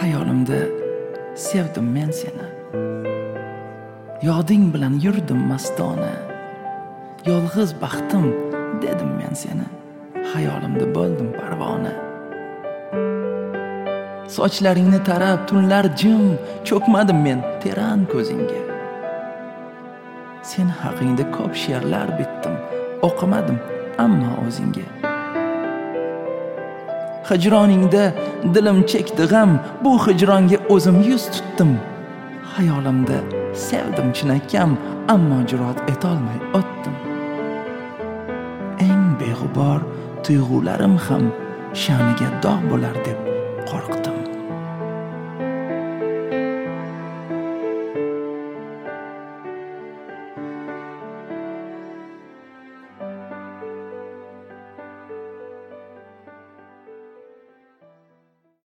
Xayolimda sevdim men seni. Yoding bilan yurdim mastona. Yolg'iz baxtim dedim men seni. Xayolimda bo'ldim parvona. Sochlaringni tarab tunlar jim cho'kmadim men teran ko'zingga. Sen haqingda ko'p she'rlar bitdim, o'qimadim ammo o'zingga. Hijroningda dilim chekdi g'am, bu hijronga o'zim yuz tutdim. Xayolimda sevdim chinakam, ammo jur'at etolmay o'tdim. Eng beg'ubor tuyg'ularim ham sha'niga dog' bo'lar deb qo'rqdim.